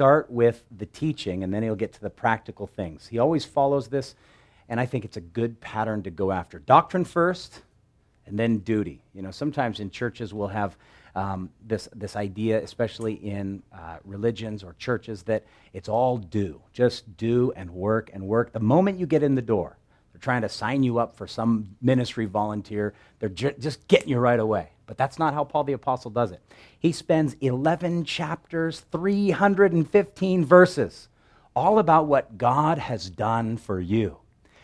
start with the teaching, and then he'll get to the practical things. He always follows this, and I think it's a good pattern to go after. Doctrine first, and then duty. You know, sometimes in churches we'll have this idea, especially in religions or churches, that it's all do. Just do and work and work. The moment you get in the door, they're trying to sign you up for some ministry volunteer. They're just getting you right away. But that's not how Paul the Apostle does it. He spends 11 chapters, 315 verses, all about what God has done for you,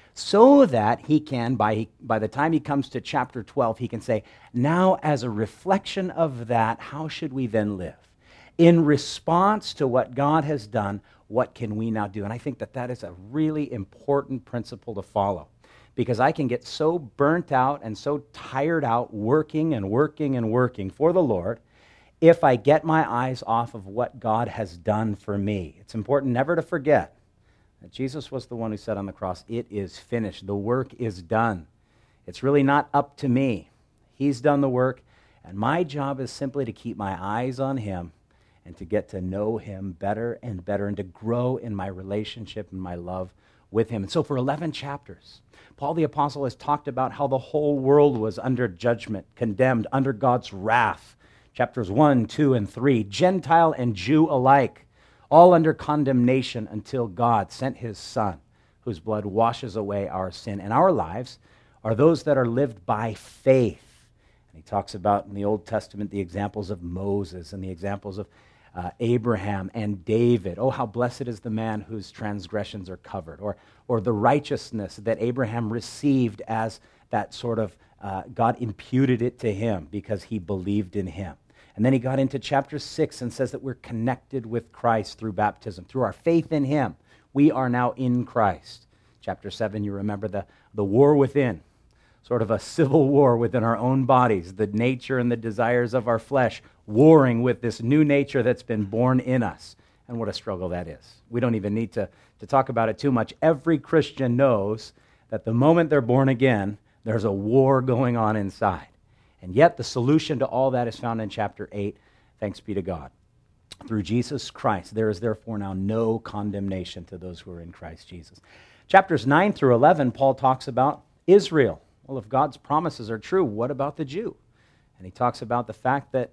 so that he can, by the time he comes to chapter 12, he can say, now as a reflection of that, how should we then live? In response to what God has done, what can we now do? And I think that is a really important principle to follow, because I can get so burnt out and so tired out working and working and working for the Lord if I get my eyes off of what God has done for me. It's important never to forget that Jesus was the one who said on the cross, it is finished. The work is done. It's really not up to me. He's done the work, and my job is simply to keep my eyes on him and to get to know him better and better and to grow in my relationship and my love with him. And so for 11 chapters, Paul the Apostle has talked about how the whole world was under judgment, condemned, under God's wrath. Chapters 1, 2, and 3, Gentile and Jew alike, all under condemnation until God sent his Son, whose blood washes away our sin. And our lives are those that are lived by faith. And he talks about in the Old Testament the examples of Moses and the examples of Abraham and David. Oh, how blessed is the man whose transgressions are covered. Or the righteousness that Abraham received as that sort of, God imputed it to him because he believed in him. And then he got into chapter 6 and says that we're connected with Christ through baptism. Through our faith in him, we are now in Christ. Chapter 7, you remember the war within, sort of a civil war within our own bodies, the nature and the desires of our flesh, warring with this new nature that's been born in us. And what a struggle that is. We don't even need to talk about it too much. Every Christian knows that the moment they're born again, there's a war going on inside. And yet the solution to all that is found in chapter 8, thanks be to God. Through Jesus Christ, there is therefore now no condemnation to those who are in Christ Jesus. Chapters 9 through 11, Paul talks about Israel. Well, if God's promises are true, what about the Jew? And he talks about the fact that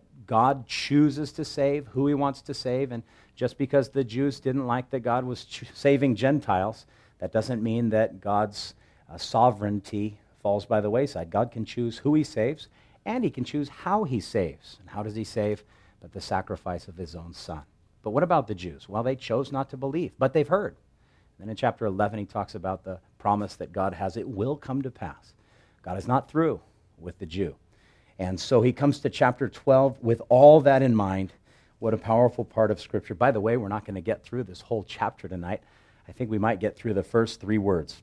God chooses to save who he wants to save, and just because the Jews didn't like that God was saving Gentiles, that doesn't mean that God's sovereignty falls by the wayside. God can choose who he saves, and he can choose how he saves. And how does he save? But the sacrifice of his own Son. But what about the Jews? Well, they chose not to believe, but they've heard. Then in chapter 11, he talks about the promise that God has. It will come to pass. God is not through with the Jew. And so he comes to chapter 12 with all that in mind. What a powerful part of Scripture. By the way, we're not going to get through this whole chapter tonight. I think we might get through the first 3 words.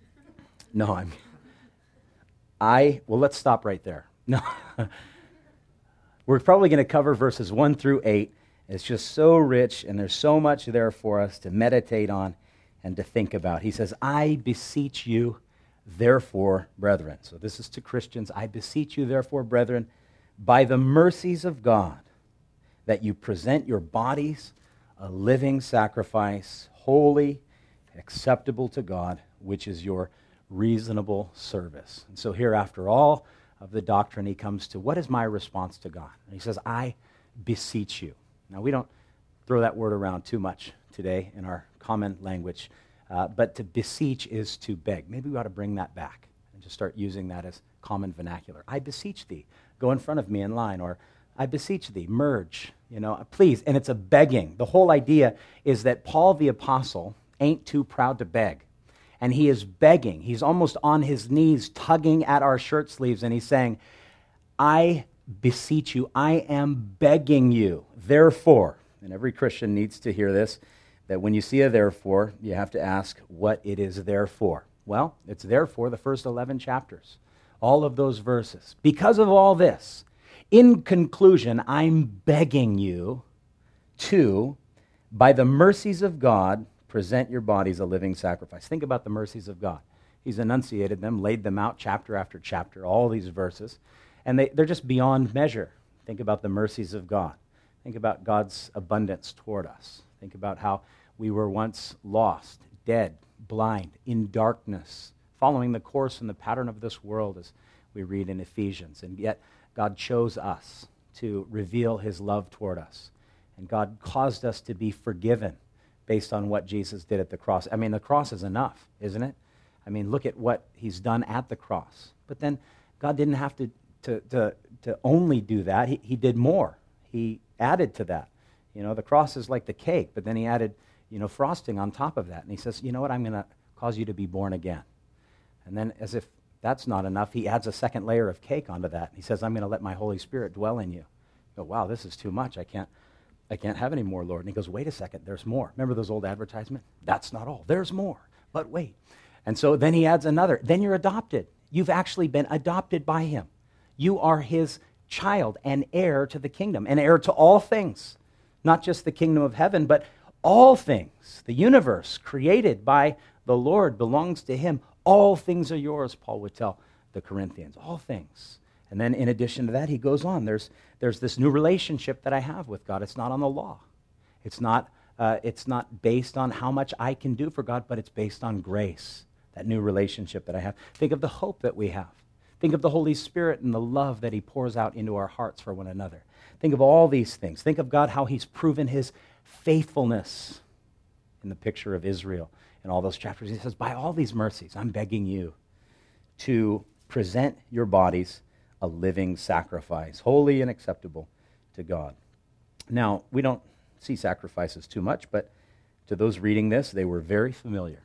No, well, let's stop right there. No. We're probably going to cover verses 1 through 8. It's just so rich, and there's so much there for us to meditate on and to think about. He says, I beseech you, therefore, brethren. So this is to Christians. I beseech you, therefore, brethren, by the mercies of God, that you present your bodies a living sacrifice, holy, acceptable to God, which is your reasonable service. And so here, after all of the doctrine, he comes to, what is my response to God? And he says, I beseech you. Now, we don't throw that word around too much today in our common language, but to beseech is to beg. Maybe we ought to bring that back and just start using that as common vernacular. I beseech thee, go in front of me in line, or I beseech thee, merge, please. And it's a begging. The whole idea is that Paul the Apostle ain't too proud to beg. And he is begging. He's almost on his knees, tugging at our shirt sleeves, and he's saying, I beseech you, I am begging you, therefore. And every Christian needs to hear this, that when you see a therefore, you have to ask what it is there for. Well, it's there for the first 11 chapters, all of those verses. Because of all this, in conclusion, I'm begging you to, by the mercies of God, present your bodies a living sacrifice. Think about the mercies of God. He's enunciated them, laid them out chapter after chapter, all these verses, and they're just beyond measure. Think about the mercies of God. Think about God's abundance toward us. Think about how we were once lost, dead, blind, in darkness, following the course and the pattern of this world, as we read in Ephesians. And yet God chose us to reveal his love toward us. And God caused us to be forgiven based on what Jesus did at the cross. I mean, the cross is enough, isn't it? I mean, look at what he's done at the cross. But then God didn't have to only do that. He did more. He added to that. You know, the cross is like the cake, but then he added, frosting on top of that. And he says, you know what, I'm going to cause you to be born again. And then as if that's not enough, he adds a second layer of cake onto that. He says, I'm going to let my Holy Spirit dwell in you. You go, wow, this is too much. I can't have any more, Lord. And he goes, wait a second, there's more. Remember those old advertisements? That's not all. There's more. But wait. And so then he adds another. Then you're adopted. You've actually been adopted by him. You are his child and heir to the kingdom, and heir to all things, not just the kingdom of heaven, but all things. The universe created by the Lord belongs to him. All things are yours, Paul would tell the Corinthians. All things. And then in addition to that, he goes on. There's this new relationship that I have with God. It's not on the law. It's not based on how much I can do for God, but it's based on grace, that new relationship that I have. Think of the hope that we have. Think of the Holy Spirit and the love that he pours out into our hearts for one another. Think of all these things. Think of God, how he's proven his faithfulness in the picture of Israel in all those chapters. He says, by all these mercies, I'm begging you to present your bodies a living sacrifice, holy and acceptable to God. Now, we don't see sacrifices too much, but to those reading this, they were very familiar.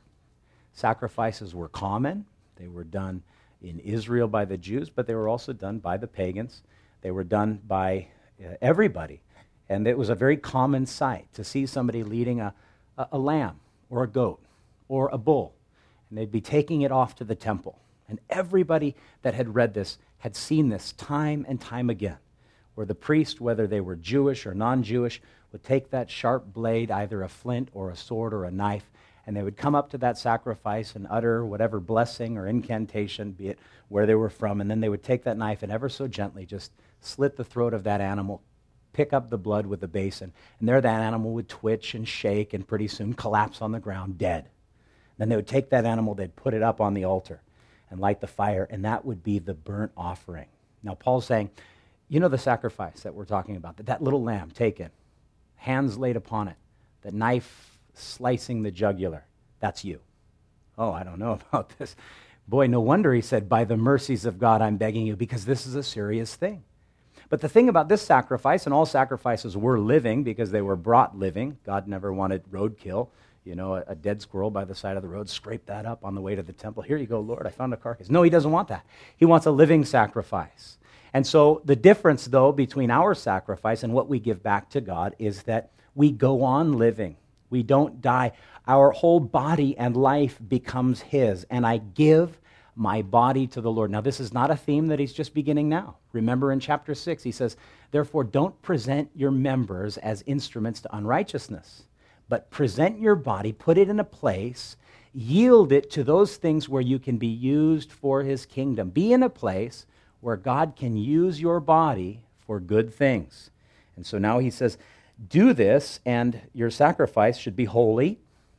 Sacrifices were common. They were done in Israel by the Jews, but they were also done by the pagans. They were done by everybody. And it was a very common sight to see somebody leading a lamb or a goat or a bull, and they'd be taking it off to the temple. And everybody that had read this had seen this time and time again, where the priest, whether they were Jewish or non-Jewish, would take that sharp blade, either a flint or a sword or a knife, and they would come up to that sacrifice and utter whatever blessing or incantation, be it where they were from, and then they would take that knife and ever so gently just slit the throat of that animal, pick up the blood with the basin, and there that animal would twitch and shake and pretty soon collapse on the ground dead. Then they would take that animal, they'd put it up on the altar and light the fire, and that would be the burnt offering. Now Paul's saying, you know the sacrifice that we're talking about, that little lamb taken, hands laid upon it, the knife slicing the jugular, that's you. Oh, I don't know about this. Boy, no wonder he said, by the mercies of God, I'm begging you, because this is a serious thing. But the thing about this sacrifice, and all sacrifices were living because they were brought living. God never wanted roadkill. You know, a dead squirrel by the side of the road, scrape that up on the way to the temple. Here you go, Lord, I found a carcass. No, he doesn't want that. He wants a living sacrifice. And so the difference, though, between our sacrifice and what we give back to God is that we go on living. We don't die. Our whole body and life becomes his. And I give my body to the Lord. Now, this is not a theme that he's just beginning now. Remember in chapter 6, he says, therefore, don't present your members as instruments to unrighteousness, but present your body, put it in a place, yield it to those things where you can be used for his kingdom. Be in a place where God can use your body for good things. And so now he says, do this, and your sacrifice should be holy,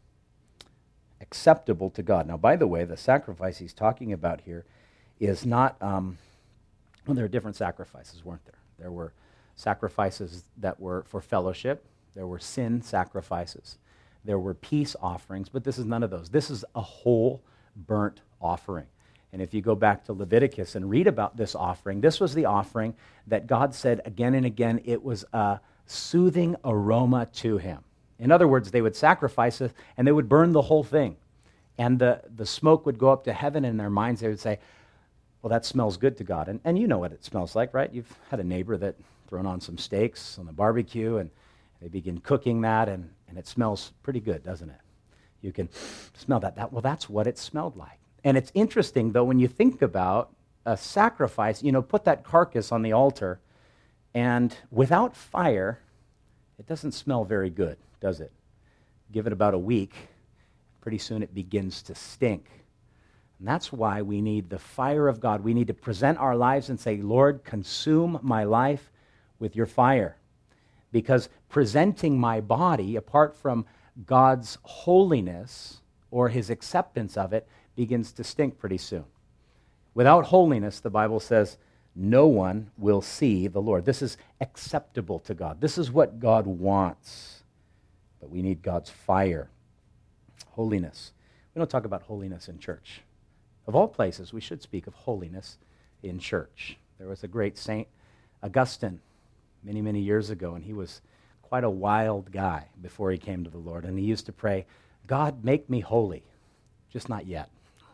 acceptable to God. Now, by the way, the sacrifice he's talking about here is not, there are different sacrifices, weren't there? There were sacrifices that were for fellowship. There were sin sacrifices. There were peace offerings, but this is none of those. This is a whole burnt offering. And if you go back to Leviticus and read about this offering, this was the offering that God said again and again it was a soothing aroma to him. In other words, they would sacrifice it and they would burn the whole thing. And the smoke would go up to heaven, and in their minds they would say, well, that smells good to God. And you know what it smells like, right? You've had a neighbor that thrown on some steaks on the barbecue, and they begin cooking that, and it smells pretty good, doesn't it? You can smell that. Well, that's what it smelled like. And it's interesting, though, when you think about a sacrifice, put that carcass on the altar, and without fire, it doesn't smell very good, does it? Give it about a week, pretty soon it begins to stink. And that's why we need the fire of God. We need to present our lives and say, Lord, consume my life with your fire. because presenting my body apart from God's holiness or his acceptance of it begins to stink pretty soon. Without holiness, the Bible says, no one will see the Lord. This is acceptable to God. This is what God wants. But we need God's fire. Holiness. We don't talk about holiness in church. Of all places, we should speak of holiness in church. There was a great Saint Augustine many, many years ago, and he was quite a wild guy before he came to the Lord. And he used to pray, God, make me holy, just not yet.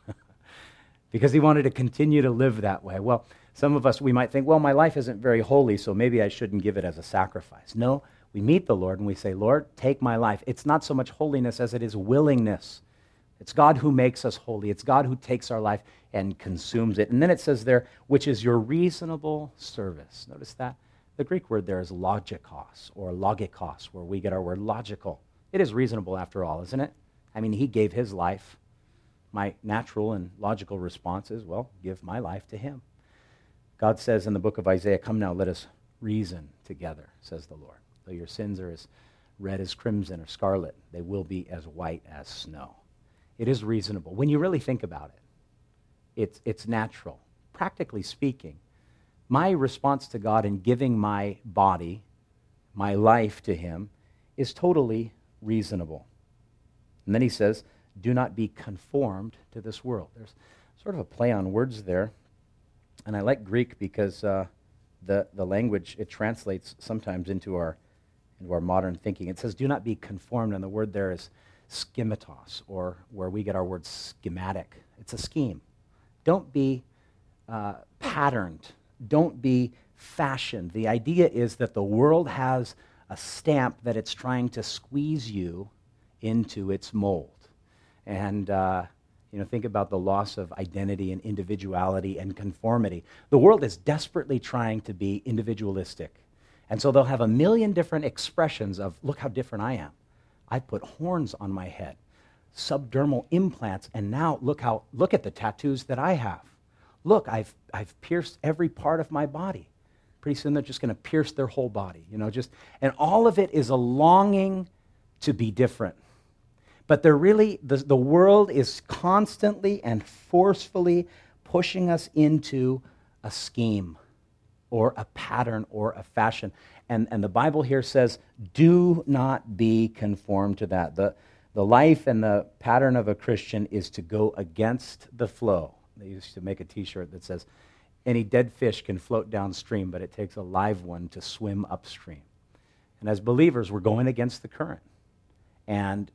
Because he wanted to continue to live that way. Well, some of us, we might think, well, my life isn't very holy, so maybe I shouldn't give it as a sacrifice. No, we meet the Lord and we say, Lord, take my life. It's not so much holiness as it is willingness. It's God who makes us holy. It's God who takes our life and consumes it. And then it says there, which is your reasonable service. Notice that? The Greek word there is logikos, or logikos, where we get our word logical. It is reasonable after all, isn't it? I mean, he gave his life. My natural and logical response is, well, give my life to him. God says in the book of Isaiah, come now, let us reason together, says the Lord. Though your sins are as red as crimson or scarlet, they will be as white as snow. It is reasonable. When you really think about it, it's natural. Practically speaking, my response to God in giving my body, my life to him, is totally reasonable. And then he says, do not be conformed to this world. There's sort of a play on words there. And I like Greek because the language, it translates sometimes into our modern thinking. It says, do not be conformed, and the word there is schematos, or where we get our word schematic. It's a scheme. Don't be patterned. Don't be fashioned. The idea is that the world has a stamp that it's trying to squeeze you into its mold. And, think about the loss of identity and individuality and conformity. The world is desperately trying to be individualistic. And so they'll have a million different expressions of, look how different I am. I put horns on my head, subdermal implants, and now look at the tattoos that I have. Look, I've pierced every part of my body. Pretty soon they're just going to pierce their whole body, and all of it is a longing to be different. But they're really, the world is constantly and forcefully pushing us into a scheme or a pattern or a fashion. And the Bible here says, do not be conformed to that. The life and the pattern of a Christian is to go against the flow. They used to make a t-shirt that says, any dead fish can float downstream, but it takes a live one to swim upstream. And as believers, we're going against the current. And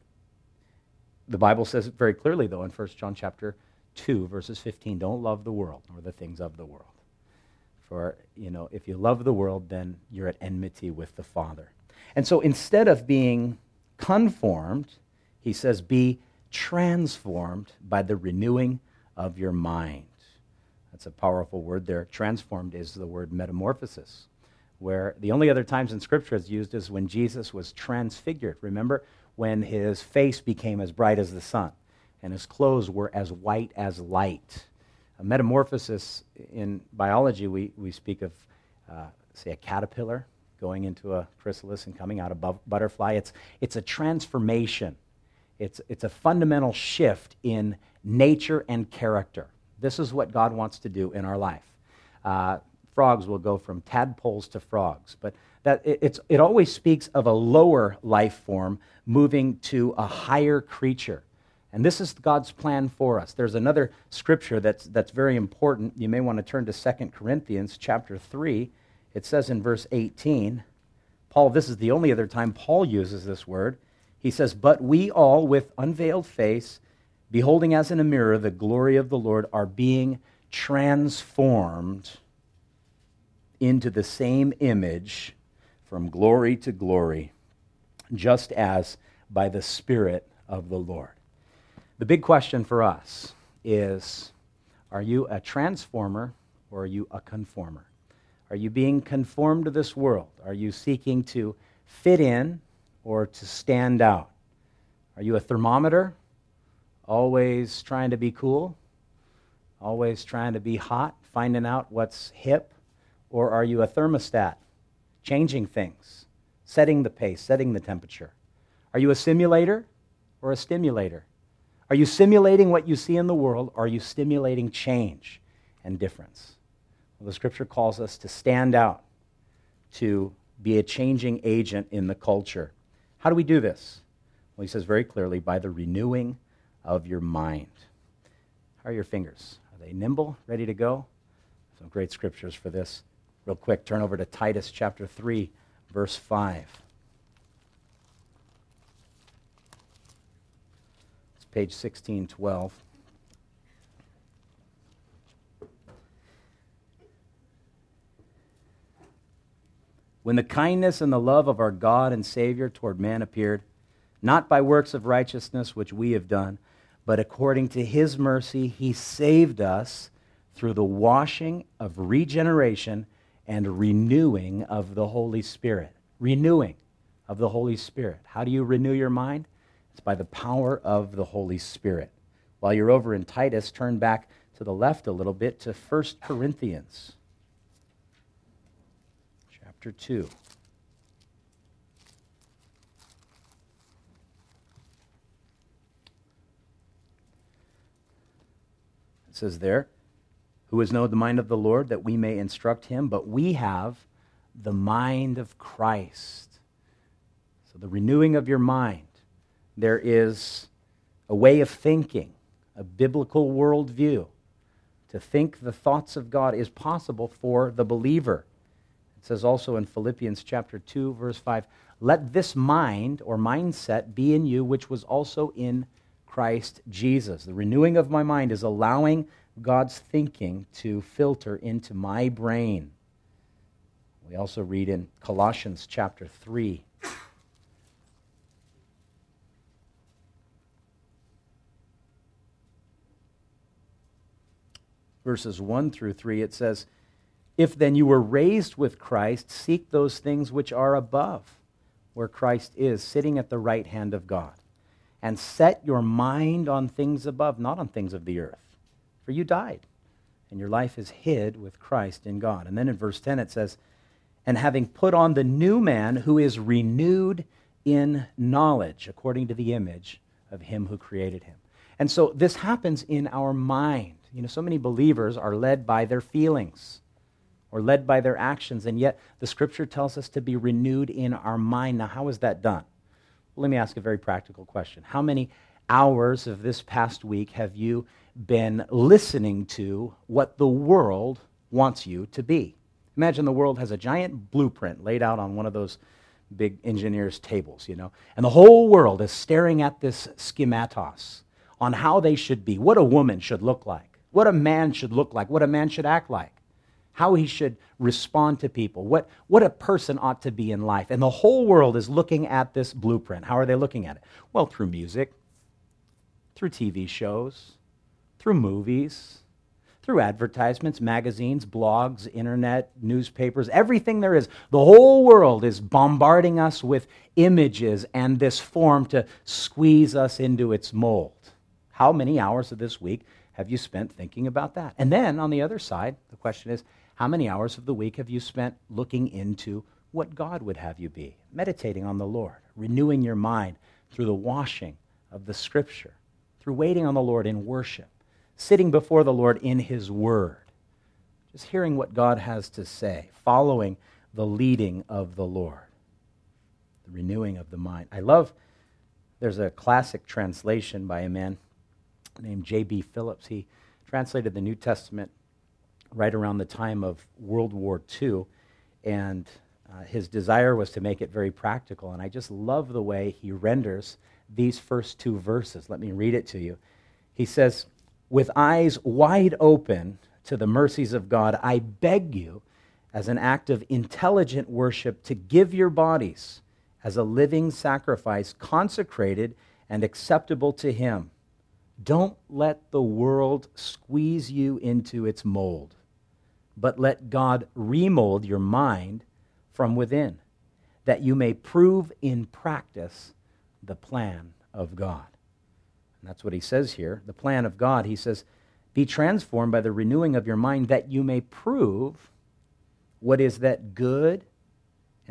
the Bible says it very clearly, though, in 1 John chapter 2, verses 15, don't love the world nor the things of the world. For, if you love the world, then you're at enmity with the Father. And so instead of being conformed, he says, be transformed by the renewing of your mind. That's a powerful word there. Transformed is the word metamorphosis, where the only other times in Scripture it's used is when Jesus was transfigured. Remember when his face became as bright as the sun and his clothes were as white as light. A metamorphosis in biology, we speak of, say, a caterpillar going into a chrysalis and coming out a butterfly. It's a transformation. It's a fundamental shift in nature and character. This is what God wants to do in our life. Frogs will go from tadpoles to frogs, but it always speaks of a lower life form moving to a higher creature. And this is God's plan for us. There's another scripture that's very important. You may want to turn to 2 Corinthians chapter 3. It says in verse 18, this is the only other time Paul uses this word. He says, but we all with unveiled face, beholding as in a mirror the glory of the Lord, are being transformed into the same image from glory to glory, just as by the Spirit of the Lord. The big question for us is, are you a transformer or are you a conformer? Are you being conformed to this world? Are you seeking to fit in or to stand out? Are you a thermometer, always trying to be cool, always trying to be hot, finding out what's hip? Or are you a thermostat, changing things setting the pace, setting the temperature. Are you a simulator or a stimulator? Are you simulating what you see in the world, or are you stimulating change and difference? Well, the Scripture calls us to stand out, to be a changing agent in the culture. How do we do this? Well, he says very clearly, by the renewing of your mind. How are your fingers? Are they nimble, ready to go? Some great scriptures for this. Real quick, turn over to Titus chapter 3, verse 5. It's page 1612. When the kindness and the love of our God and Savior toward man appeared, not by works of righteousness which we have done, but according to his mercy he saved us through the washing of regeneration and renewing of the Holy Spirit. Renewing of the Holy Spirit. How do you renew your mind? It's by the power of the Holy Spirit. While you're over in Titus, turn back to the left a little bit to 1 Corinthians chapter 2. It says there, who has known the mind of the Lord, that we may instruct him, but we have the mind of Christ. So the renewing of your mind. There is a way of thinking, a biblical worldview. To think the thoughts of God is possible for the believer. It says also in Philippians chapter 2, verse 5, let this mind or mindset be in you, which was also in Christ Jesus. The renewing of my mind is allowing God's thinking to filter into my brain. We also read in Colossians chapter 3. Verses 1 through 3, it says, if then you were raised with Christ, seek those things which are above, where Christ is, sitting at the right hand of God. And set your mind on things above, not on things of the earth. For you died, and your life is hid with Christ in God. And then in verse 10 it says, and having put on the new man who is renewed in knowledge, according to the image of him who created him. And so this happens in our mind. You know, so many believers are led by their feelings or led by their actions, and yet the Scripture tells us to be renewed in our mind. Now, how is that done? Well, let me ask a very practical question. How many hours of this past week have you been listening to what the world wants you to be? Imagine the world has a giant blueprint laid out on one of those big engineer's tables, you know, and the whole world is staring at this schematos on how they should be, what a woman should look like, what a man should look like, what a man should act like, how he should respond to people, what a person ought to be in life. And the whole world is looking at this blueprint. How are they looking at it? Well, through music, through TV shows, through movies, through advertisements, magazines, blogs, internet, newspapers, everything there is. The whole world is bombarding us with images and this form to squeeze us into its mold. How many hours of this week have you spent thinking about that? And then on the other side, the question is, how many hours of the week have you spent looking into what God would have you be, meditating on the Lord, renewing your mind through the washing of the Scripture, through waiting on the Lord in worship, sitting before the Lord in His Word, just hearing what God has to say, following the leading of the Lord, the renewing of the mind. There's a classic translation by a man named J.B. Phillips. He translated the New Testament right around the time of World War II, and his desire was to make it very practical, and I just love the way he renders these first two verses. Let me read it to you. He says, with eyes wide open to the mercies of God, I beg you, as an act of intelligent worship, to give your bodies as a living sacrifice, consecrated and acceptable to Him. Don't let the world squeeze you into its mold, but let God remold your mind from within, that you may prove in practice the plan of God. And that's what he says here, the plan of God. He says, be transformed by the renewing of your mind, that you may prove what is that good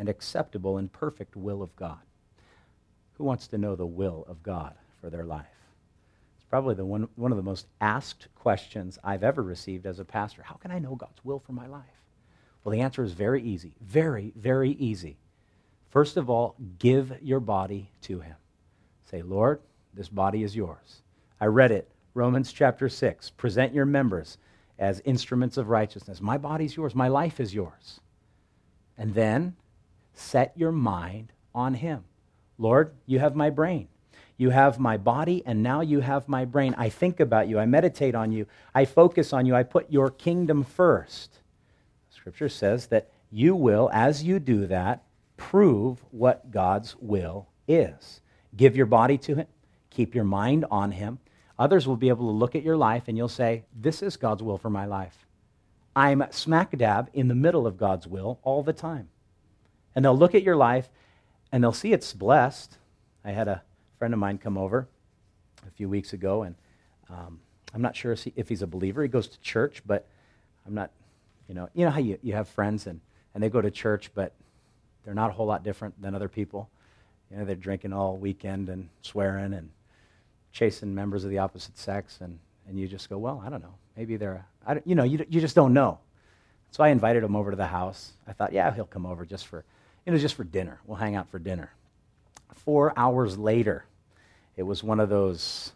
and acceptable and perfect will of God. Who wants to know the will of God for their life? It's probably one of the most asked questions I've ever received as a pastor. How can I know God's will for my life? Well, the answer is very easy. Very, very easy. First of all, give your body to him. Say, Lord, this body is yours. I read it, Romans chapter 6. Present your members as instruments of righteousness. My body's yours. My life is yours. And then set your mind on him. Lord, you have my brain. You have my body, and now you have my brain. I think about you. I meditate on you. I focus on you. I put your kingdom first. Scripture says that you will, as you do that, prove what God's will is. Give your body to him. Keep your mind on him. Others will be able to look at your life and you'll say, this is God's will for my life. I'm smack dab in the middle of God's will all the time. And they'll look at your life and they'll see it's blessed. I had a friend of mine come over a few weeks ago, and I'm not sure if he's a believer. He goes to church, but I'm not, you know how you have friends and they go to church, but they're not a whole lot different than other people. You know, they're drinking all weekend and swearing and chasing members of the opposite sex, and you just go, well, I don't know. Maybe you just don't know. So I invited him over to the house. I thought, yeah, he'll come over just for dinner. We'll hang out for dinner. 4 hours later, it was one of those,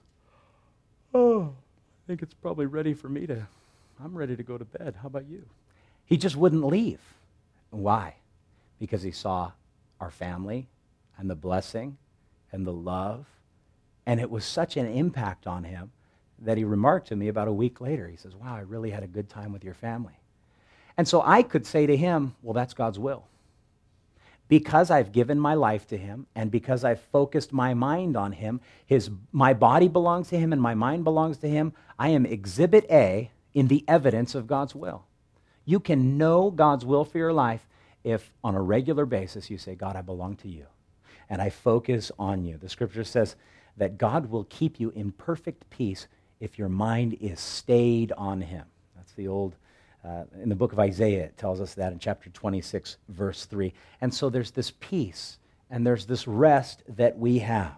I think it's probably ready for me I'm ready to go to bed. How about you? He just wouldn't leave. Why? Because he saw our family and the blessing and the love, and it was such an impact on him that he remarked to me about a week later. He says, wow, I really had a good time with your family. And so I could say to him, well, that's God's will. Because I've given my life to him, and because I've focused my mind on him, my body belongs to him and my mind belongs to him, I am exhibit A in the evidence of God's will. You can know God's will for your life if on a regular basis you say, God, I belong to you, and I focus on you. The scripture says that God will keep you in perfect peace if your mind is stayed on him. That's the old in the book of Isaiah, it tells us that in chapter 26, verse 3. And so there's this peace and there's this rest that we have.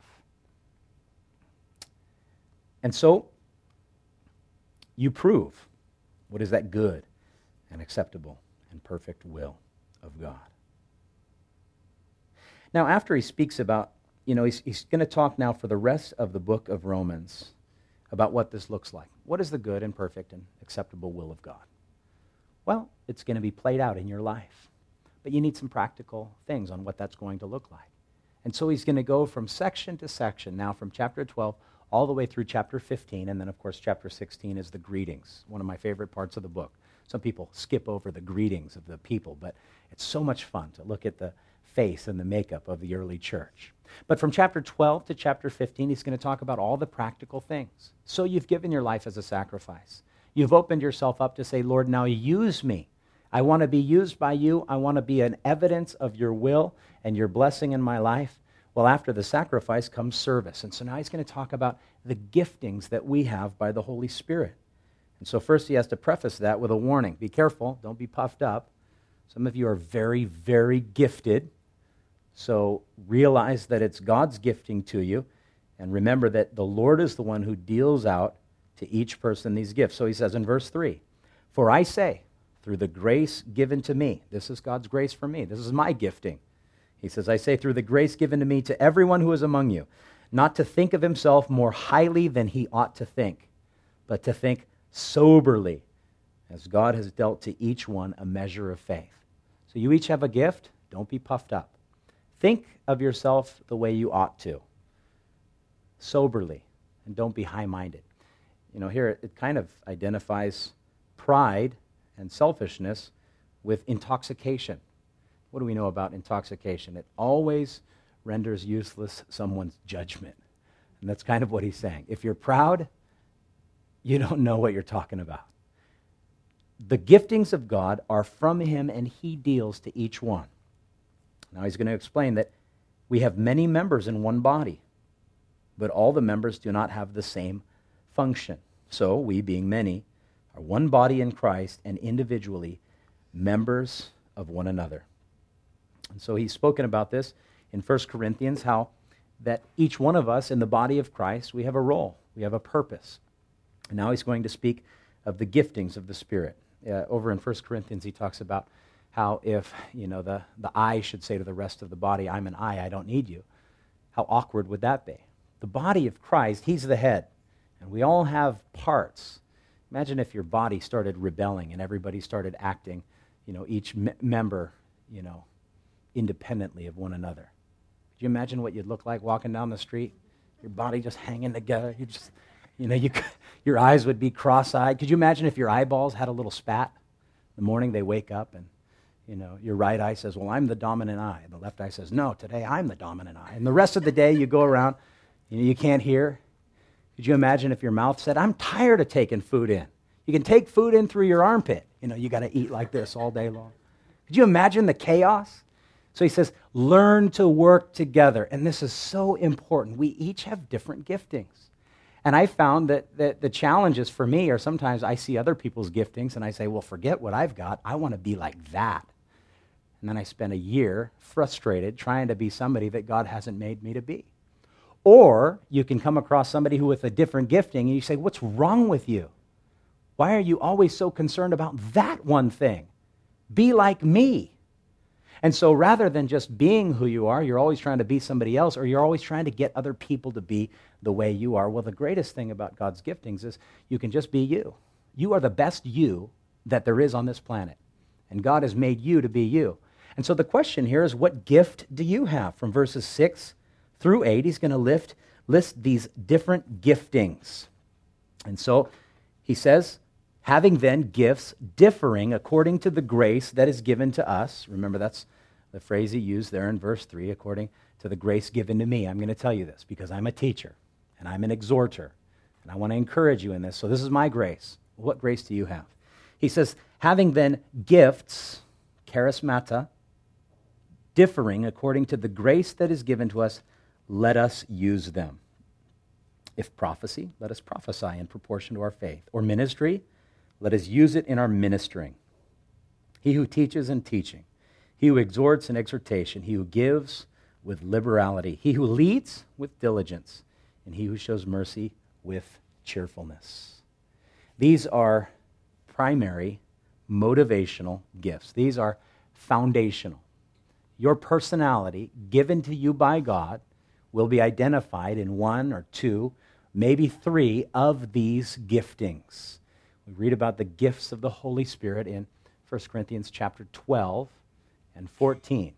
And so you prove what is that good and acceptable and perfect will of God. Now, after he speaks about, he's going to talk now for the rest of the book of Romans about what this looks like. What is the good and perfect and acceptable will of God? Well, it's going to be played out in your life. But you need some practical things on what that's going to look like. And so he's going to go from section to section, now from chapter 12 all the way through chapter 15, and then, of course, chapter 16 is the greetings, one of my favorite parts of the book. Some people skip over the greetings of the people, but it's so much fun to look at the face and the makeup of the early church. But from chapter 12 to chapter 15, he's going to talk about all the practical things. So you've given your life as a sacrifice. You've opened yourself up to say, Lord, now use me. I want to be used by you. I want to be an evidence of your will and your blessing in my life. Well, after the sacrifice comes service. And so now he's going to talk about the giftings that we have by the Holy Spirit. And so first he has to preface that with a warning. Be careful. Don't be puffed up. Some of you are very, very gifted. So realize that it's God's gifting to you. And remember that the Lord is the one who deals out to each person these gifts. So he says in verse 3, for I say, through the grace given to me, this is God's grace for me, this is my gifting. He says, I say through the grace given to me to everyone who is among you, not to think of himself more highly than he ought to think, but to think soberly, as God has dealt to each one a measure of faith. So you each have a gift, don't be puffed up. Think of yourself the way you ought to, soberly, and don't be high-minded. Here it kind of identifies pride and selfishness with intoxication. What do we know about intoxication? It always renders useless someone's judgment. And that's kind of what he's saying. If you're proud, you don't know what you're talking about. The giftings of God are from him, and he deals to each one. Now he's going to explain that we have many members in one body, but all the members do not have the same function. So we, being many, are one body in Christ and individually members of one another. And so he's spoken about this in 1 Corinthians, how that each one of us in the body of Christ, we have a role, we have a purpose. And now he's going to speak of the giftings of the Spirit. Over in 1 Corinthians, he talks about how if, the eye should say to the rest of the body, I'm an eye, I don't need you. How awkward would that be? The body of Christ, he's the head, and we all have parts. Imagine if your body started rebelling and everybody started acting, each member, independently of one another. Could you imagine what you'd look like walking down the street? Your body just hanging together. Your eyes would be cross-eyed. Could you imagine if your eyeballs had a little spat? In the morning they wake up and, your right eye says, well, I'm the dominant eye. And the left eye says, no, today I'm the dominant eye. And the rest of the day you go around, you can't hear. Could you imagine if your mouth said, I'm tired of taking food in? You can take food in through your armpit. You got to eat like this all day long. Could you imagine the chaos? So he says, learn to work together. And this is so important. We each have different giftings. And I found that the challenges for me are sometimes I see other people's giftings and I say, well, forget what I've got. I want to be like that. And then I spend a year frustrated trying to be somebody that God hasn't made me to be. Or you can come across somebody who with a different gifting and you say, what's wrong with you? Why are you always so concerned about that one thing? Be like me. And so rather than just being who you are, you're always trying to be somebody else, or you're always trying to get other people to be the way you are. Well, the greatest thing about God's giftings is you can just be you. You are the best you that there is on this planet. And God has made you to be you. And so the question here is, what gift do you have? From verses 6 through 8, he's going to list these different giftings. And so he says, having then gifts differing according to the grace that is given to us. Remember, that's the phrase he used there in verse 3, according to the grace given to me. I'm going to tell you this because I'm a teacher and I'm an exhorter, and I want to encourage you in this. So this is my grace. What grace do you have? He says, having then gifts, charismata, differing according to the grace that is given to us, let us use them. If prophecy, let us prophesy in proportion to our faith. Or ministry, let us use it in our ministering. He who teaches in teaching. He who exhorts in exhortation. He who gives with liberality. He who leads with diligence. And he who shows mercy with cheerfulness. These are primary motivational gifts. These are foundational. Your personality given to you by God will be identified in one or two, maybe three of these giftings. We read about the gifts of the Holy Spirit in 1 Corinthians chapter 12 and 14.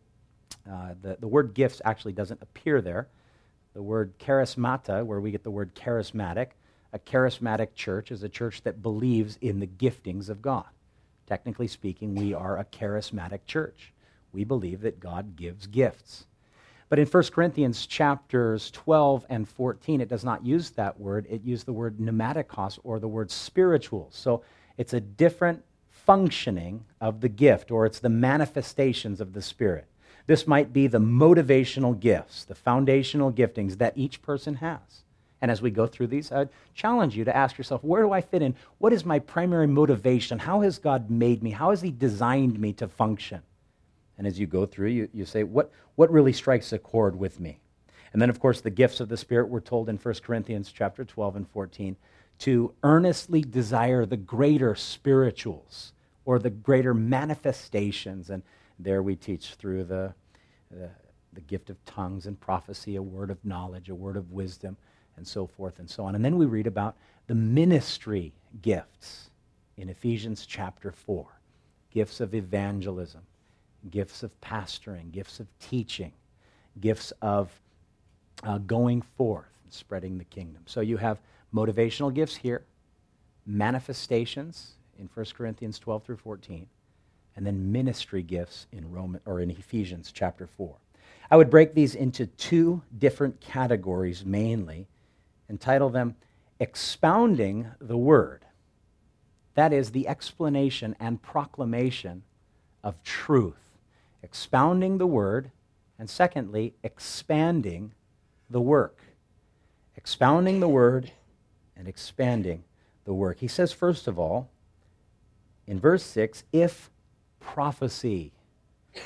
The word gifts actually doesn't appear there. The word charismata, where we get the word charismatic, a charismatic church is a church that believes in the giftings of God. Technically speaking, we are a charismatic church. We believe that God gives gifts. But in 1 Corinthians chapters 12 and 14, it does not use that word. It used the word pneumatikos, or the word spiritual. So it's a different functioning of the gift, or it's the manifestations of the Spirit. This might be the motivational gifts, the foundational giftings that each person has. And as we go through these, I'd challenge you to ask yourself, where do I fit in? What is my primary motivation? How has God made me? How has he designed me to function? And as you go through, you say, what really strikes a chord with me? And then, of course, the gifts of the Spirit, we're told in 1 Corinthians chapter 12 and 14, to earnestly desire the greater spirituals, or the greater manifestations. And there we teach through the gift of tongues and prophecy, a word of knowledge, a word of wisdom, and so forth and so on. And then we read about the ministry gifts in Ephesians chapter 4, gifts of evangelism, gifts of pastoring, gifts of teaching, gifts of going forth and spreading the kingdom. So you have motivational gifts here, manifestations in 1 Corinthians 12 through 14, and then ministry gifts in Ephesians chapter 4. I would break these into two different categories mainly and title them Expounding the Word. That is the explanation and proclamation of truth. Expounding the Word, and secondly, expanding the work. Expounding the Word and expanding the work. He says, first of all, in verse 6, if prophecy.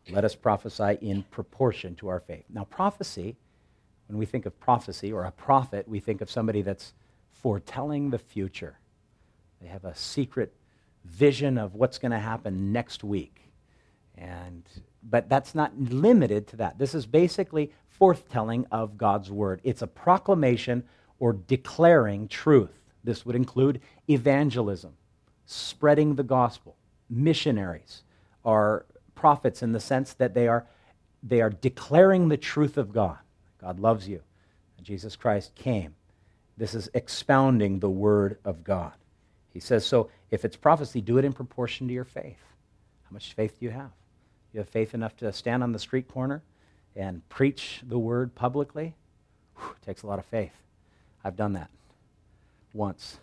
Let us prophesy in proportion to our faith. Now, prophecy, when we think of prophecy or a prophet, we think of somebody that's foretelling the future. They have a secret vision of what's going to happen next week. But that's not limited to that. This is basically forthtelling of God's word. It's a proclamation or declaring truth. This would include evangelism, spreading the gospel. Missionaries are prophets in the sense that they are declaring the truth of God. God loves you. Jesus Christ came. This is expounding the word of God. He says, so if it's prophecy, do it in proportion to your faith. How much faith do you have? You have faith enough to stand on the street corner and preach the word publicly? Whew, it takes a lot of faith. I've done that once.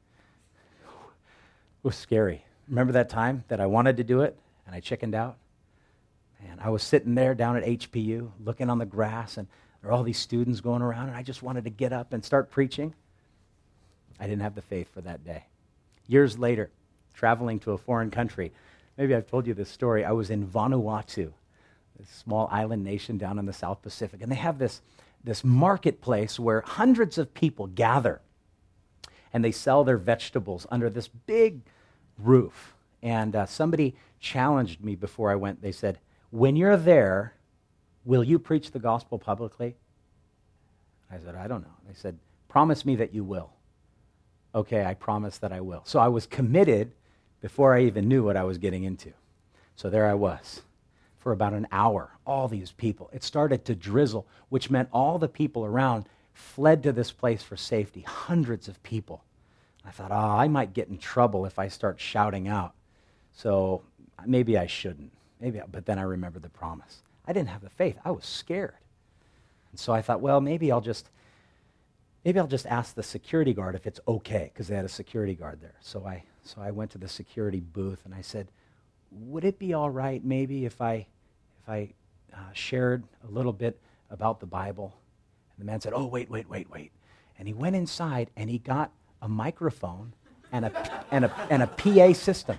It was scary. Remember that time that I wanted to do it and I chickened out? And I was sitting there down at HPU looking on the grass, and there are all these students going around, and I just wanted to get up and start preaching. I didn't have the faith for that day. Years later, traveling to a foreign country, maybe I've told you this story. I was in Vanuatu, this small island nation down in the South Pacific, and they have this marketplace where hundreds of people gather, and they sell their vegetables under this big roof. And somebody challenged me before I went. They said, when you're there, will you preach the gospel publicly? I said, I don't know. They said, promise me that you will. Okay, I promise that I will. So I was committed before I even knew what I was getting into. So there I was for about an hour, all these people. It started to drizzle, which meant all the people around fled to this place for safety, hundreds of people. I thought, I might get in trouble if I start shouting out. So maybe I shouldn't. But then I remembered the promise. I didn't have the faith. I was scared. And so I thought, well, maybe I'll just ask the security guard if it's okay, because they had a security guard there. So I went to the security booth and I said, would it be all right maybe if I shared a little bit about the Bible? And the man said, oh, wait. And he went inside and he got a microphone and a PA system,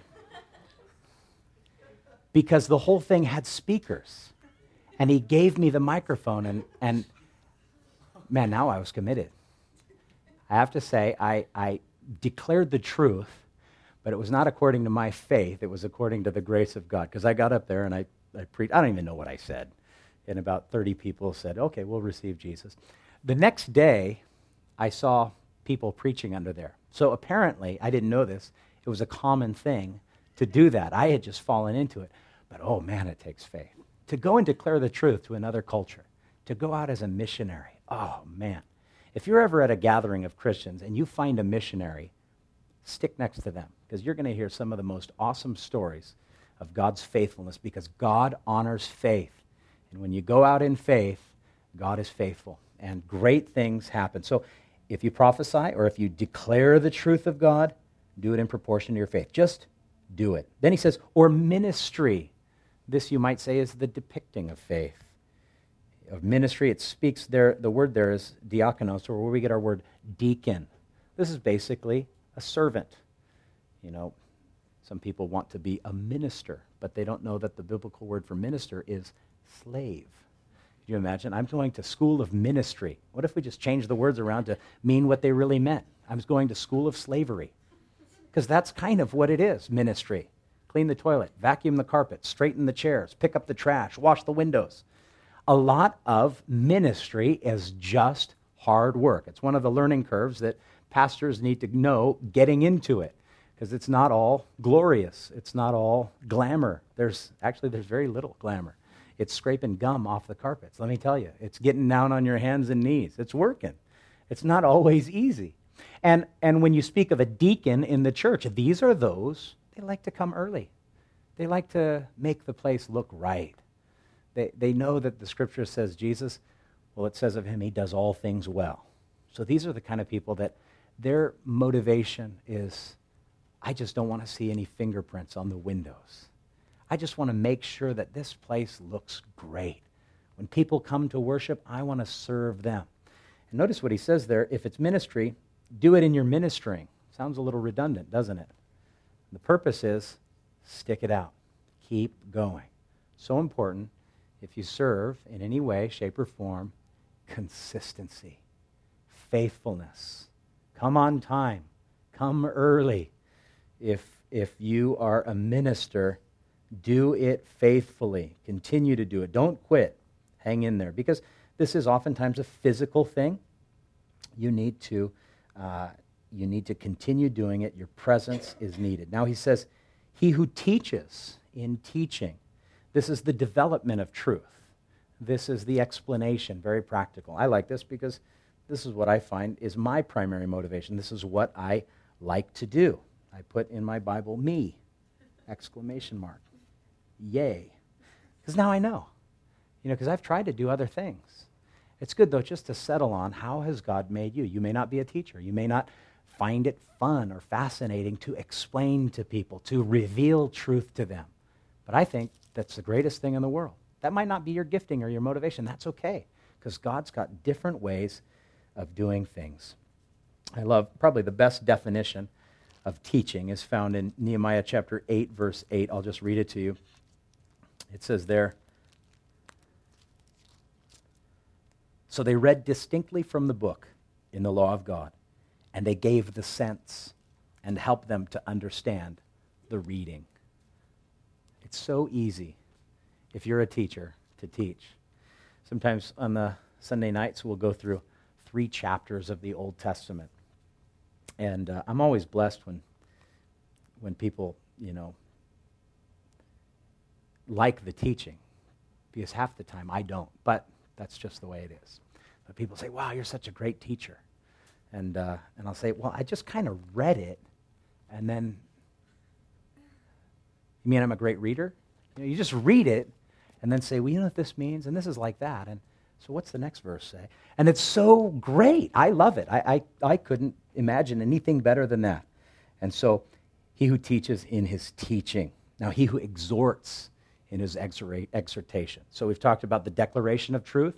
because the whole thing had speakers. And he gave me the microphone, and man, now I was committed. I have to say, I declared the truth, but it was not according to my faith. It was according to the grace of God, because I got up there and I preached. I don't even know what I said. And about 30 people said, okay, we'll receive Jesus. The next day, I saw people preaching under there. So apparently, I didn't know this, it was a common thing to do that. I had just fallen into it. But oh man, it takes faith. To go and declare the truth to another culture, to go out as a missionary, oh man. If you're ever at a gathering of Christians and you find a missionary, stick next to them, because you're going to hear some of the most awesome stories of God's faithfulness, because God honors faith. And when you go out in faith, God is faithful, and great things happen. So if you prophesy or if you declare the truth of God, do it in proportion to your faith. Just do it. Then he says, or ministry. This, you might say, is the depicting of faith. Of ministry, it speaks there, the word there is diakonos, or where we get our word deacon. This is basically a servant. You know, some people want to be a minister, but they don't know that the biblical word for minister is slave. Can you imagine? I'm going to school of ministry. What if we just changed the words around to mean what they really meant? I was going to school of slavery. Because that's kind of what it is, ministry. Clean the toilet, vacuum the carpet, straighten the chairs, pick up the trash, wash the windows. A lot of ministry is just hard work. It's one of the learning curves that pastors need to know getting into it, because it's not all glorious. It's not all glamour. There's very little glamour. It's scraping gum off the carpets, let me tell you. It's getting down on your hands and knees. It's working. It's not always easy. And when you speak of a deacon in the church, these are those, they like to come early. They like to make the place look right. They know that the scripture says Jesus, well, it says of him, he does all things well. So these are the kind of people that their motivation is, I just don't want to see any fingerprints on the windows. I just want to make sure that this place looks great. When people come to worship, I want to serve them. And notice what he says there, if it's ministry, do it in your ministering. Sounds a little redundant, doesn't it? The purpose is, stick it out. Keep going. So important. If you serve in any way, shape, or form, consistency, faithfulness. Come on time. Come early. If you are a minister, do it faithfully. Continue to do it. Don't quit. Hang in there. Because this is oftentimes a physical thing. You need to continue doing it. Your presence is needed. Now he says, he who teaches in teaching. This is the development of truth. This is the explanation, very practical. I like this because this is what I find is my primary motivation. This is what I like to do. I put in my Bible, me, exclamation mark. Yay. Because now I know. Because I've tried to do other things. It's good, though, just to settle on how has God made you. You may not be a teacher. You may not find it fun or fascinating to explain to people, to reveal truth to them. But I think that's the greatest thing in the world. That might not be your gifting or your motivation. That's okay, because God's got different ways of doing things. I love, probably the best definition of teaching is found in Nehemiah chapter 8, verse 8. I'll just read it to you. It says there, so they read distinctly from the book in the law of God, and they gave the sense and helped them to understand the reading. It's so easy, if you're a teacher, to teach. Sometimes on the Sunday nights, we'll go through 3 chapters of the Old Testament. And I'm always blessed when people, like the teaching, because half the time I don't, but that's just the way it is. But people say, wow, you're such a great teacher. And I'll say, well, I just kind of read it, and then, you mean I'm a great reader? You just read it, and then say, well, you know what this means, and this is like that, and so what's the next verse say? And it's so great. I love it. I couldn't imagine anything better than that. And so he who teaches in his teaching. Now he who exhorts in his exhortation. So we've talked about the declaration of truth,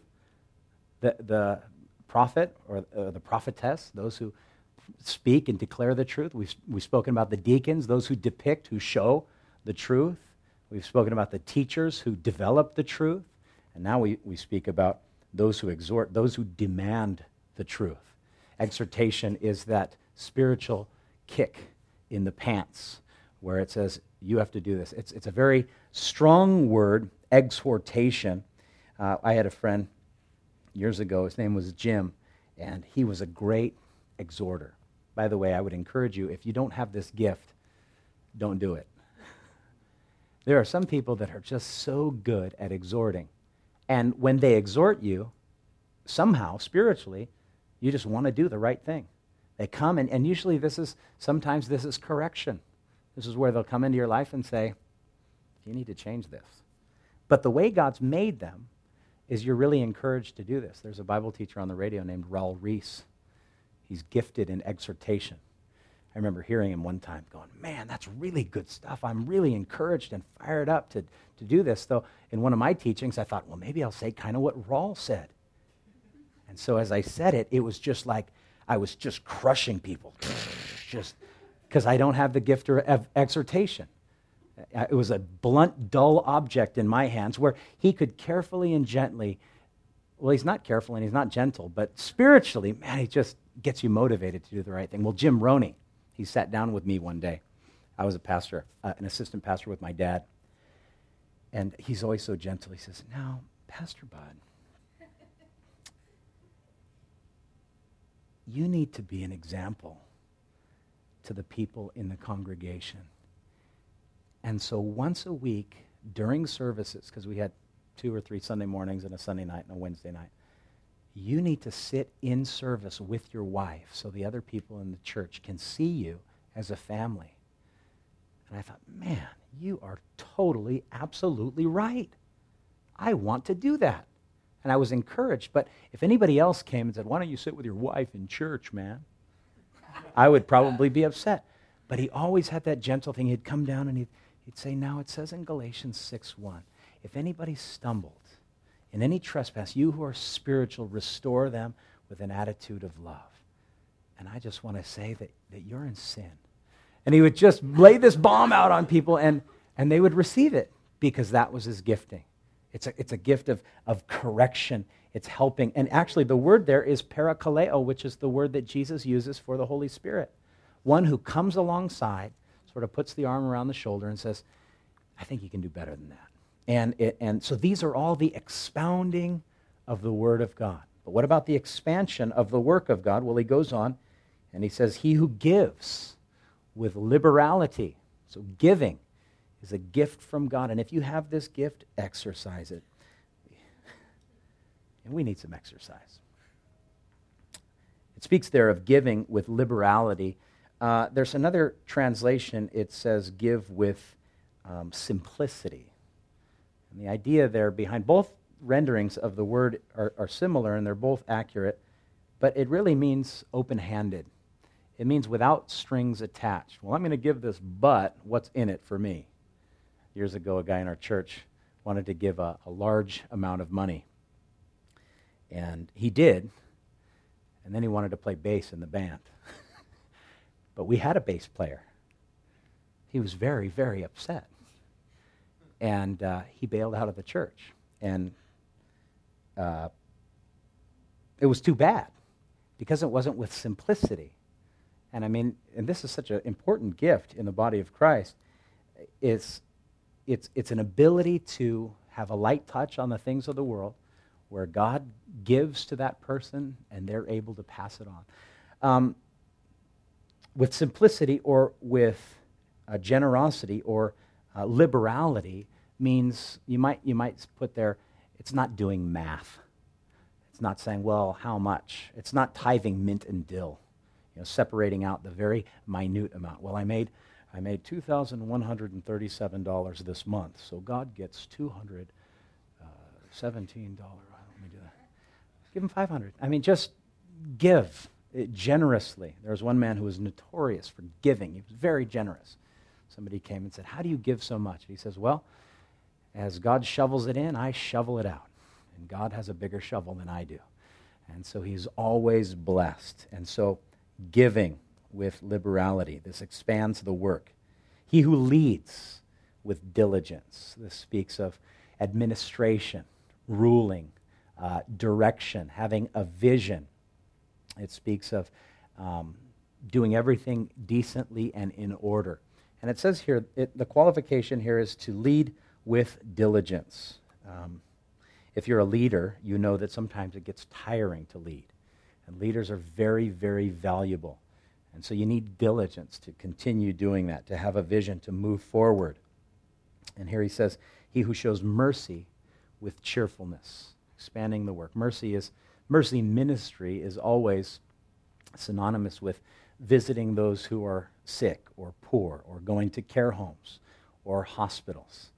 the prophet or the prophetess, those who speak and declare the truth. We've spoken about the deacons, those who depict, who show the truth. We've spoken about the teachers who develop the truth. And now we speak about those who exhort, those who demand the truth. Exhortation is that spiritual kick in the pants where it says, you have to do this. It's a very strong word, exhortation. I had a friend years ago, his name was Jim, and he was a great exhorter. By the way, I would encourage you, if you don't have this gift, don't do it. There are some people that are just so good at exhorting. And when they exhort you, somehow, spiritually, you just want to do the right thing. They come, and usually sometimes this is correction. This is where they'll come into your life and say, you need to change this. But the way God's made them is you're really encouraged to do this. There's a Bible teacher on the radio named Raul Reese. He's gifted in exhortation. I remember hearing him one time going, man, that's really good stuff. I'm really encouraged and fired up to do this. Though in one of my teachings, I thought, well, maybe I'll say kind of what Raul said. And so as I said it, it was just like I was just crushing people, just because I don't have the gift of exhortation. It was a blunt, dull object in my hands where he could carefully and gently, well, he's not careful and he's not gentle, but spiritually, man, he just gets you motivated to do the right thing. Well, Jim Roney, he sat down with me one day. I was a pastor, an assistant pastor with my dad. And he's always so gentle. He says, now, Pastor Bud, you need to be an example to the people in the congregation. And so once a week during services, because we had 2 or 3 Sunday mornings and a Sunday night and a Wednesday night, you need to sit in service with your wife so the other people in the church can see you as a family. And I thought, man, you are totally, absolutely right. I want to do that. And I was encouraged. But if anybody else came and said, why don't you sit with your wife in church, man? I would probably be upset. But he always had that gentle thing. He'd come down and he'd say, now it says in Galatians 6:1, if anybody stumbled in any trespass, you who are spiritual, restore them with an attitude of love. And I just want to say that you're in sin. And he would just lay this bomb out on people, and they would receive it because that was his gifting. It's a gift of correction. It's helping. And actually, the word there is parakaleo, which is the word that Jesus uses for the Holy Spirit. One who comes alongside, sort of puts the arm around the shoulder and says, I think you can do better than that. And so these are all the expounding of the Word of God. But what about the expansion of the work of God? Well, he goes on and he says, he who gives with liberality. So giving is a gift from God. And if you have this gift, exercise it. And we need some exercise. It speaks there of giving with liberality. There's another translation. It says give with simplicity. And the idea there behind both renderings of the word are similar, and they're both accurate, but it really means open-handed. It means without strings attached. Well, I'm going to give this, but what's in it for me? Years ago, a guy in our church wanted to give a large amount of money, and he did, and then he wanted to play bass in the band. But we had a bass player. He was very, very upset. And he bailed out of the church. And it was too bad because it wasn't with simplicity. And I mean, and this is such an important gift in the body of Christ. It's an ability to have a light touch on the things of the world where God gives to that person and they're able to pass it on. With simplicity or with generosity or liberality means you might put there, it's not doing math. It's not saying, well, how much? It's not tithing mint and dill, separating out the very minute amount. Well, I made $2,137 this month, so God gets $217. Let me do that. Give him $500. I mean, just give generously. There was one man who was notorious for giving. He was very generous. Somebody came and said, how do you give so much? He says, well, as God shovels it in, I shovel it out. And God has a bigger shovel than I do. And so he's always blessed. And so giving with liberality, this expands the work. He who leads with diligence. This speaks of administration, ruling, direction, having a vision. It speaks of doing everything decently and in order. And it says here, the qualification here is to lead with diligence. If you're a leader, you know that sometimes it gets tiring to lead. And leaders are very, very valuable. And so you need diligence to continue doing that, to have a vision, to move forward. And here he says, he who shows mercy with cheerfulness, expanding the work. Mercy ministry is always synonymous with visiting those who are sick or poor or going to care homes or hospitals,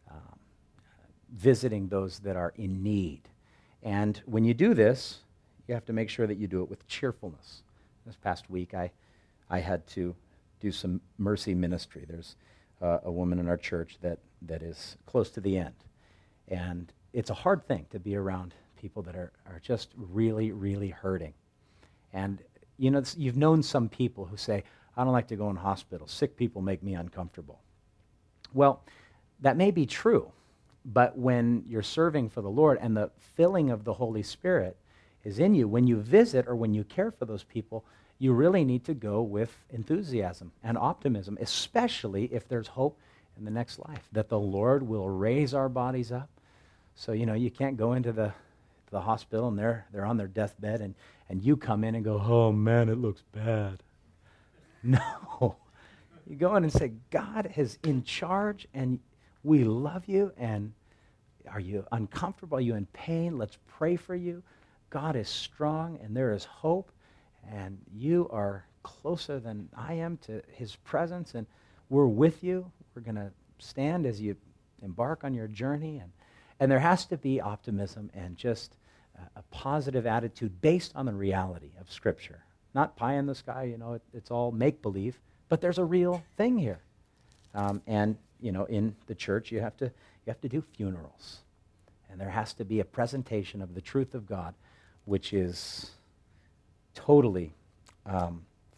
visiting those that are in need. And when you do this, you have to make sure that you do it with cheerfulness. This past week, I had to do some mercy ministry. There's a woman in our church that is close to the end. And it's a hard thing to be around people that are just really, really hurting. And you've known some people who say, I don't like to go in hospitals. Sick people make me uncomfortable. Well, that may be true, but when you're serving for the Lord and the filling of the Holy Spirit is in you, when you visit or when you care for those people, you really need to go with enthusiasm and optimism, especially if there's hope in the next life, that the Lord will raise our bodies up. So, you can't go into the hospital and they're on their deathbed and you come in and go, oh man, it looks bad. No. You go in and say, God is in charge and we love you, and are you uncomfortable? Are you in pain? Let's pray for you. God is strong and there is hope, and you are closer than I am to his presence, and we're with you. We're going to stand as you embark on your journey, and there has to be optimism and just a positive attitude based on the reality of Scripture. Not pie in the sky, it's all make-believe, but there's a real thing here. And in the church, you have to do funerals. And there has to be a presentation of the truth of God, which is totally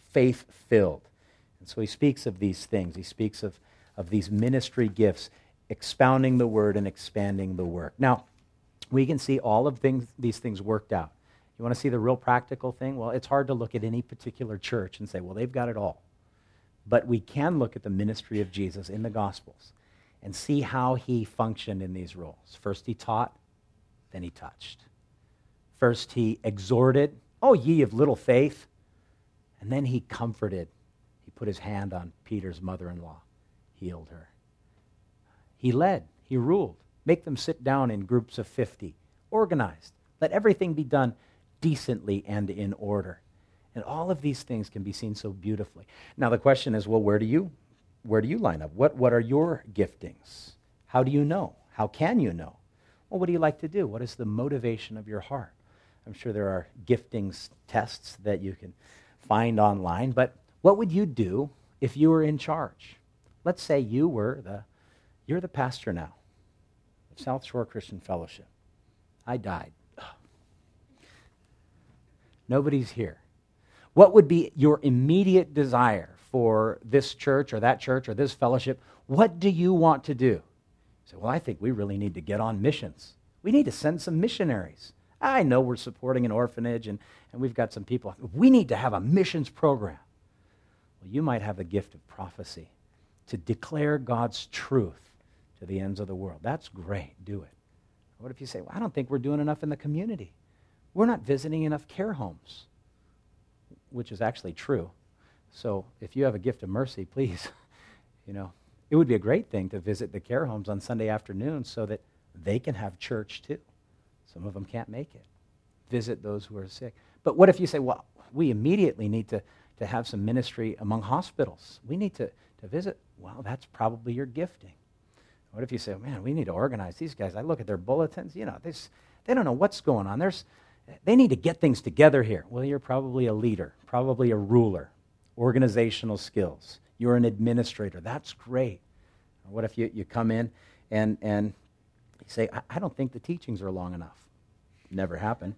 faith-filled. And so he speaks of these things. He speaks of these ministry gifts, expounding the word and expanding the work. Now, we can see all of these things worked out. You want to see the real practical thing? Well, it's hard to look at any particular church and say, well, they've got it all. But we can look at the ministry of Jesus in the Gospels and see how he functioned in these roles. First he taught, then he touched. First he exhorted, oh, ye of little faith. And then he comforted. He put his hand on Peter's mother-in-law, healed her. He led, he ruled. Make them sit down in groups of 50, organized. Let everything be done decently and in order. And all of these things can be seen so beautifully. Now the question is, well, where do you line up? What are your giftings? How do you know? How can you know? Well, what do you like to do? What is the motivation of your heart? I'm sure there are giftings tests that you can find online, but what would you do if you were in charge? Let's say you're the pastor now of South Shore Christian Fellowship. I died. Nobody's here. What would be your immediate desire for this church or this fellowship? What do you want to do? You say, well, I think we really need to get on missions. We need to send some missionaries. I know we're supporting an orphanage and we've got some people. We need to have a missions program. Well, you might have the gift of prophecy to declare God's truth to the ends of the world. That's great. Do it. What if you say, well, I don't think we're doing enough in the community. We're not visiting enough care homes, which is actually true. So if you have a gift of mercy, please, it would be a great thing to visit the care homes on Sunday afternoons so that they can have church too. Some of them can't make it. Visit those who are sick. But what if you say, well, we immediately need to have some ministry among hospitals. We need to visit. Well, that's probably your gifting. What if you say, man, we need to organize these guys. I look at their bulletins, they don't know what's going on. They need to get things together here. Well, you're probably a leader, probably a ruler, organizational skills. You're an administrator. That's great. What if you come in and you say, I don't think the teachings are long enough. Never happened.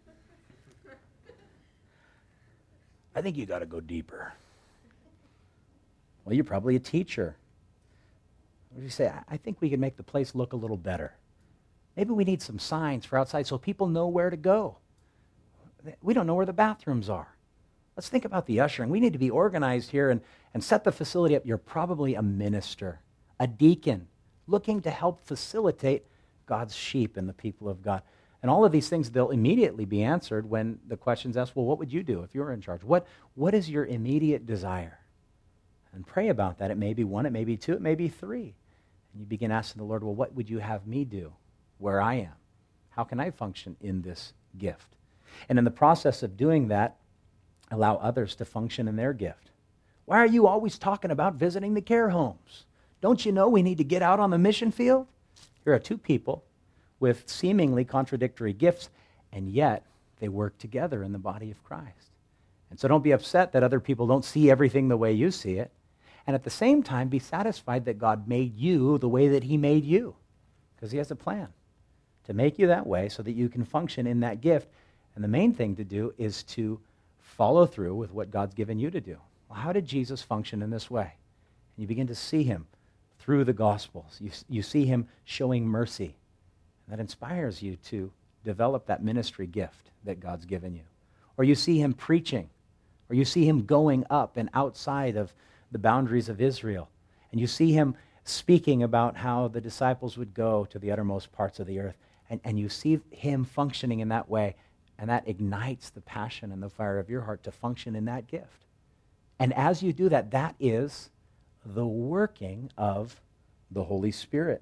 I think you got to go deeper. Well, you're probably a teacher. What if you say, I think we can make the place look a little better. Maybe we need some signs for outside so people know where to go. We don't know where the bathrooms are. Let's think about the ushering. We need to be organized here and set the facility up. You're probably a minister, a deacon, looking to help facilitate God's sheep and the people of God. And all of these things, they'll immediately be answered when the question's asked, well, what would you do if you were in charge? What is your immediate desire? And pray about that. It may be one, it may be two, it may be three. And you begin asking the Lord, well, what would you have me do where I am? How can I function in this gift? And in the process of doing that, allow others to function in their gift. Why are you always talking about visiting the care homes? Don't you know we need to get out on the mission field? Here are two people with seemingly contradictory gifts, and yet they work together in the body of Christ. And so don't be upset that other people don't see everything the way you see it. And at the same time, be satisfied that God made you the way that he made you, because he has a plan to make you that way so that you can function in that gift. And the main thing to do is to follow through with what God's given you to do. Well, how did Jesus function in this way? And you begin to see him through the Gospels. You see him showing mercy. And that inspires you to develop that ministry gift that God's given you. Or you see him preaching. Or you see him going up and outside of the boundaries of Israel. And you see him speaking about how the disciples would go to the uttermost parts of the earth. And you see him functioning in that way. And that ignites the passion and the fire of your heart to function in that gift. And as you do that, that is the working of the Holy Spirit.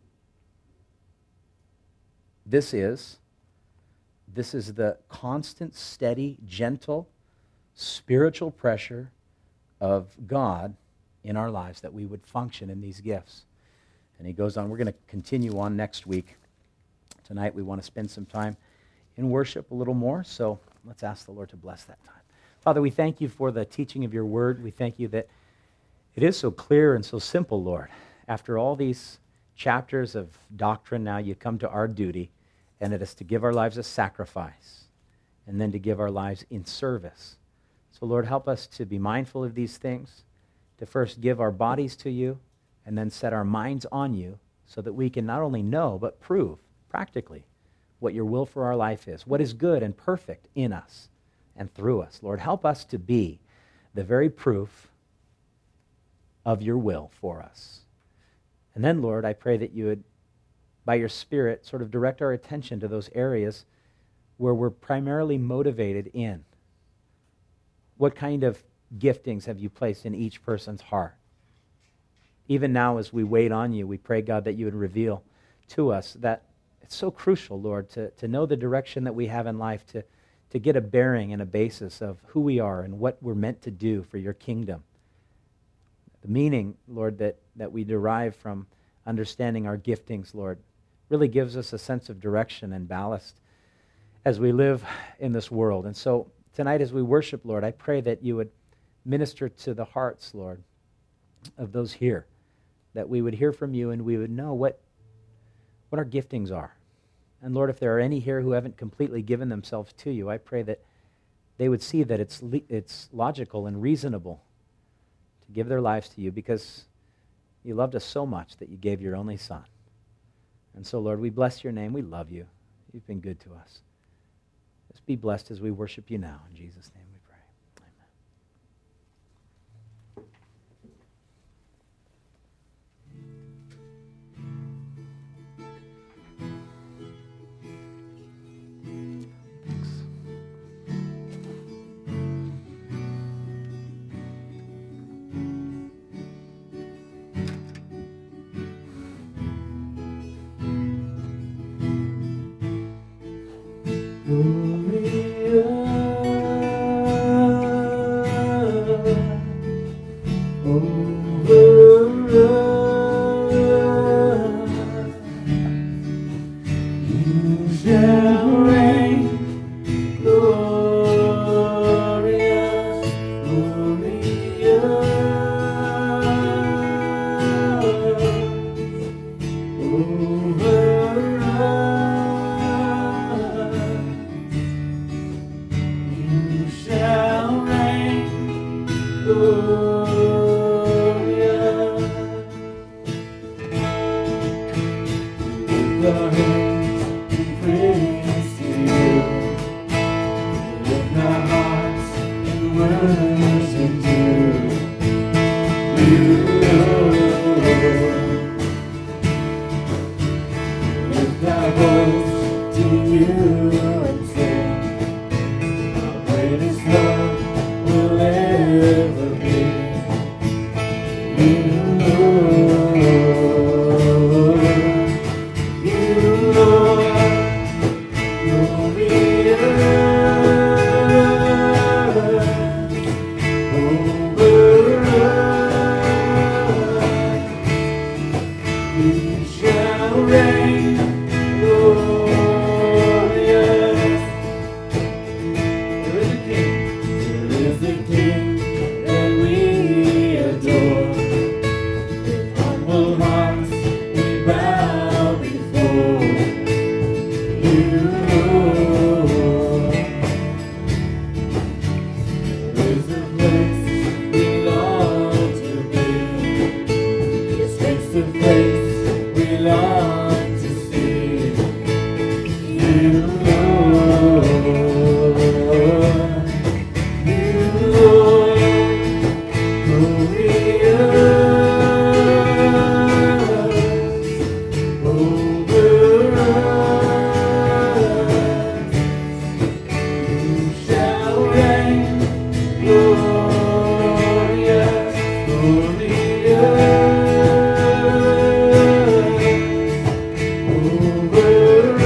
This is the constant, steady, gentle, spiritual pressure of God in our lives that we would function in these gifts. And he goes on. We're going to continue on next week. Tonight we want to spend some time in worship a little more, so let's ask the Lord to bless that time. Father, we thank you for the teaching of your word. We thank you that it is so clear and so simple, Lord. After all these chapters of doctrine, now you come to our duty, and it is to give our lives a sacrifice, and then to give our lives in service. So, Lord, help us to be mindful of these things, to first give our bodies to you, and then set our minds on you, so that we can not only know, but prove practically what your will for our life is, what is good and perfect in us and through us. Lord, help us to be the very proof of your will for us. And then, Lord, I pray that you would, by your Spirit, sort of direct our attention to those areas where we're primarily motivated in. What kind of giftings have you placed in each person's heart? Even now, as we wait on you, we pray, God, that you would reveal to us that it's so crucial, Lord, to know the direction that we have in life, to get a bearing and a basis of who we are and what we're meant to do for your kingdom. The meaning, Lord, that we derive from understanding our giftings, Lord, really gives us a sense of direction and ballast as we live in this world. And so tonight as we worship, Lord, I pray that you would minister to the hearts, Lord, of those here, that we would hear from you and we would know what our giftings are. And Lord, if there are any here who haven't completely given themselves to you, I pray that they would see that it's logical and reasonable to give their lives to you because you loved us so much that you gave your only Son. And so, Lord, we bless your name. We love you. You've been good to us. Let's be blessed as we worship you now. In Jesus' name we pray.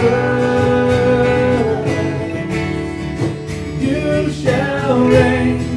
You shall reign.